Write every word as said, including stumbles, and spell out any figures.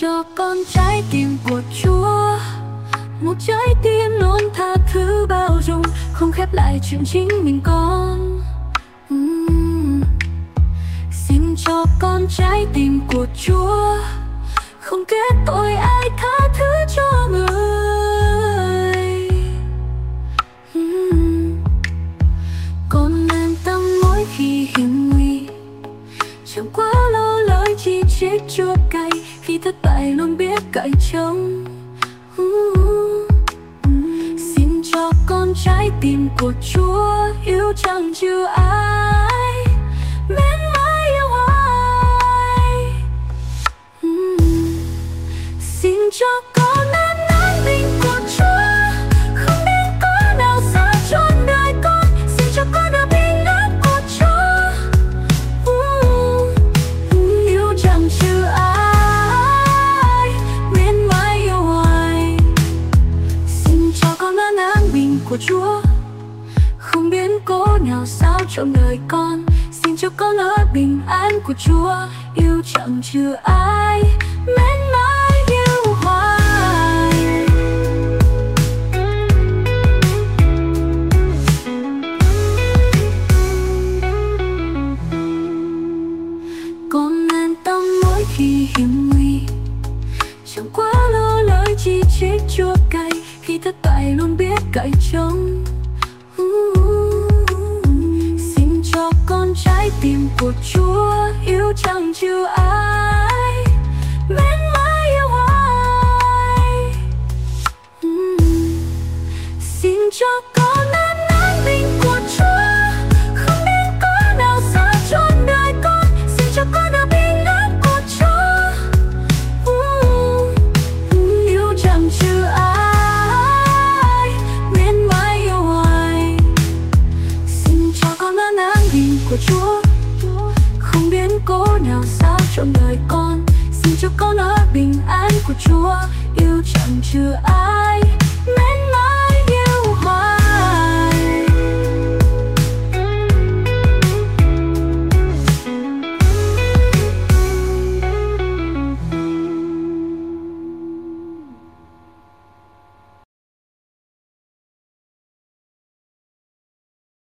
cho con trái tim của Chúa, một trái tim luôn tha thứ bao dung, không khép lại chuyện chính mình con. uhm. Xin cho con trái tim của Chúa, không kết tội ai, tha thứ cho người. uhm. Con an tâm mỗi khi hiểm nguy, chẳng quá lo lời chỉ trích chua cay, khi thất bại luôn biết cậy trông. uh. Xin cho con trái tim của Chúa, yêu chẳng trừ ai, mến mãi yêu hoài. uhm. Xin cho con an an bình của Chúa, không nên có nào xa trọn đời con. Xin cho con ở bình an của Chúa, uh. yêu chẳng trừ ai, mến mãi yêu hoài. Xin cho con an an bình của Chúa, không biến cố nào sao trong đời con. Xin cho con ở bình an của Chúa, yêu chẳng trừ ai, mến mãi yêu hoài. Con an tâm mỗi khi hiểm nguy, chẳng quá lo lời chỉ trích chua cay, khi thất bại luôn biết cậy trông. Xin cho con trái tim của Chúa, yêu chẳng trừ ai, mến mãi yêu hoài. Xin cho con an an bình của Chúa, không nên có nào xa trọn đời con. Xin cho con ở bình an của Chúa, uh, yêu chẳng trừ ai, mến mãi yêu hoài. Xin cho con an an bình của Chúa, không biến cố nào sao trong đời con. Xin cho con ở bình an của Chúa, yêu chẳng trừ ai.